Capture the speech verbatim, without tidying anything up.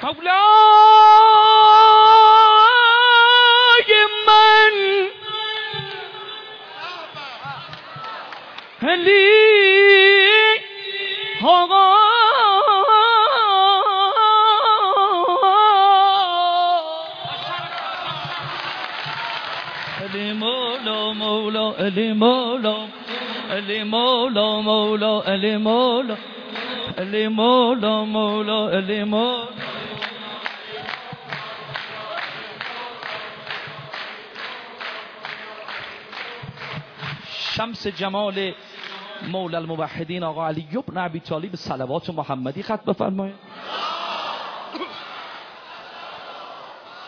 مولا من علی آقا علی مولا مولا علی مولا علی مولا مولا علی مولا علی مولا مولا علی مولا. شمس جمال مولا الموحدین آقا علی بن ابی طالب صلوات محمدی ختم بفرمایید.